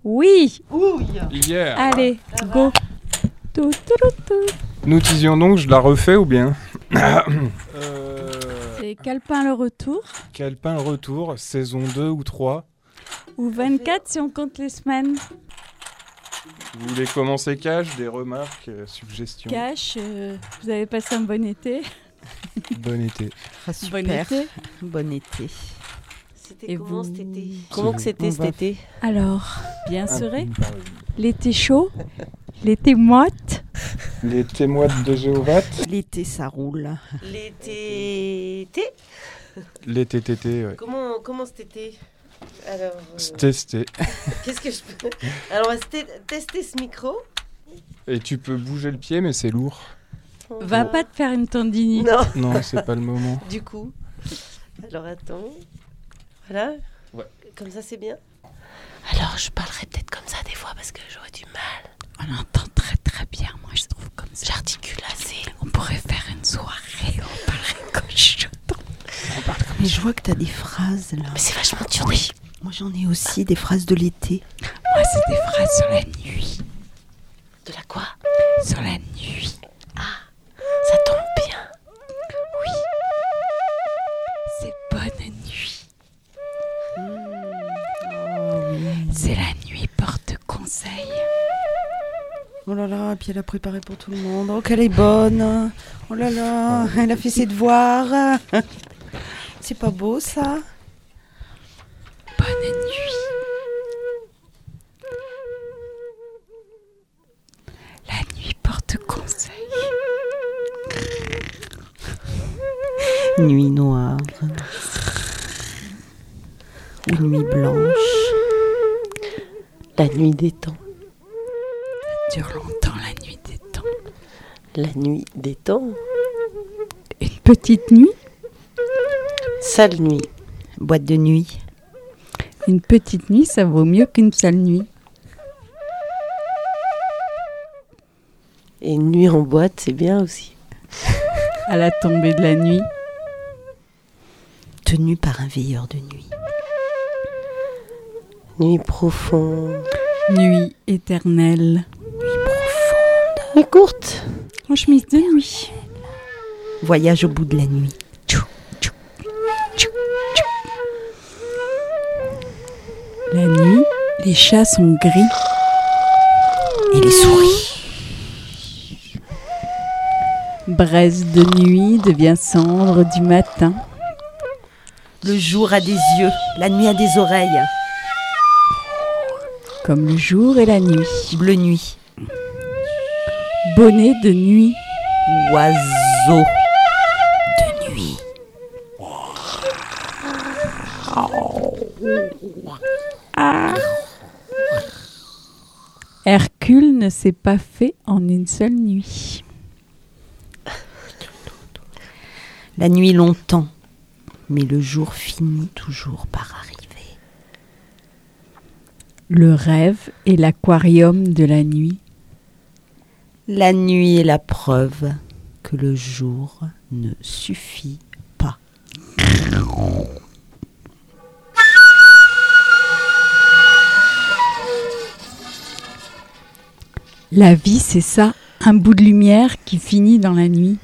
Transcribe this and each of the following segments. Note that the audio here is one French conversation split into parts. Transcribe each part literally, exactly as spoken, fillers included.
Oui. Ouille. Hier. Allez, go. Tout, tout, tout, tout. Nous disions donc, je la refais ou bien euh, C'est Calepin le retour. Calepin le retour, saison deux ou trois. Ou vingt-quatre si on compte les semaines. Vous voulez commencer, Cash? Des remarques, euh, suggestions? Cash, euh, vous avez passé un bon été. Bon été. Ah, super. Bon été. Bon été. C'était Et comment vous cet été? Comment que c'était On cet va- été? Alors, bien serré. Ah, L'été chaud. L'été moite. Les témoins de Jéhovah. L'été, ça roule. L'été... été Les T T T, ouais. Comment, comment cet été? Alors, euh, C'était, c'était. qu'est-ce que je peux... Alors, on va st- tester ce micro. Et tu peux bouger le pied, mais c'est lourd. On Va pas te faire une tendinite. Non, Non, c'est pas le moment. du coup. Alors, attends. Voilà. Ouais. Comme ça, c'est bien. Alors, je parlerai peut-être comme ça des fois parce que j'aurais du mal. On entend très très bien, moi je trouve comme ça. J'articule assez. On pourrait faire une soirée, on parlerait comme chuchotant. Mais je vois que t'as des phrases là. Mais c'est vachement dur. Oui. Moi j'en ai aussi des phrases de l'été. Moi c'est des phrases sur la nuit. De la quoi? Sur la nuit. Ça tombe bien. C'est bonne nuit. Oh oui. C'est la nuit porte conseil. Oh là là, puis elle a préparé pour tout le monde. Oh qu'elle est bonne. Oh là là, elle a fait ses devoirs. C'est pas beau ça? Bonne nuit. La nuit porte conseil. Nuit noire. Ou nuit blanche. La nuit des temps. Dure longtemps la nuit des temps. La nuit des temps. Une petite nuit. Sale nuit. Boîte de nuit. Une petite nuit, ça vaut mieux qu'une sale nuit. Et une nuit en boîte, c'est bien aussi. À la tombée de la nuit. Tenue par un veilleur de nuit. Nuit profonde. Nuit éternelle. Nuit courte. En chemise de nuit. Voyage au bout de la nuit. La nuit, les chats sont gris. Et les souris. Braise de nuit devient cendre du matin. Le jour a des yeux, la nuit a des oreilles. Comme le jour et la nuit. Bleu nuit. Bonnet de nuit. Oiseau de nuit. Hercule ne s'est pas fait en une seule nuit. La nuit longtemps, mais le jour finit toujours par arriver. Le rêve est l'aquarium de la nuit. La nuit est la preuve que le jour ne suffit pas. La vie, c'est ça, un bout de lumière qui finit dans la nuit.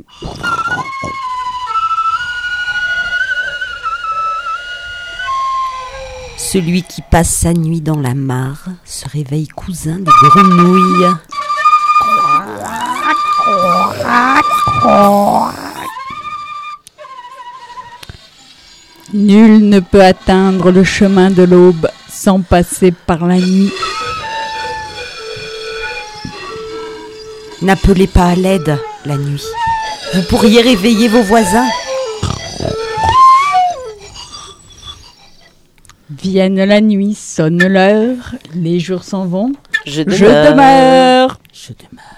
Celui qui passe sa nuit dans la mare se réveille cousin des grenouilles. Nul ne peut atteindre le chemin de l'aube sans passer par la nuit. N'appelez pas à l'aide la nuit. Vous pourriez réveiller vos voisins. Vienne la nuit, sonne l'heure, les jours s'en vont. Je Je demeure. Je demeure.